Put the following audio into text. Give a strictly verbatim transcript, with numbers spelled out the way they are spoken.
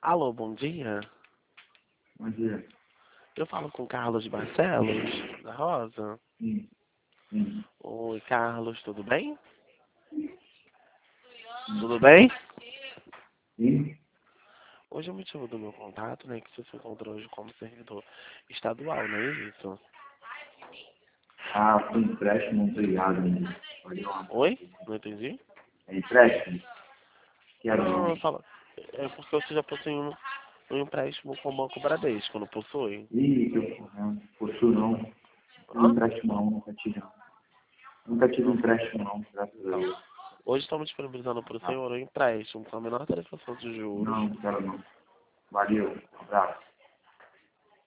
Alô, bom dia. Bom dia. Eu falo com Carlos Barcelos, da Rosa. Sim, sim, Oi, Carlos, tudo bem? Tudo bem? sim. Hoje é o motivo do meu contato, né, que você se encontra hoje como servidor estadual, não é isso? Ah, foi empréstimo, não tô ligado ainda. Valeu, uma Oi? Não entendi? É empréstimo? Quero Não, não. eu falo, é porque você já possui um, um empréstimo com o Banco Bradesco, não possui? Ih, que eu não possuo não. Não Hã? empréstimo não, nunca tive não. Nunca tive Não. empréstimo não, graças a Então, Deus. hoje estamos disponibilizando para o Tá. senhor um empréstimo com a menor tarifação de juros. Não, quero não. Valeu, um abraço.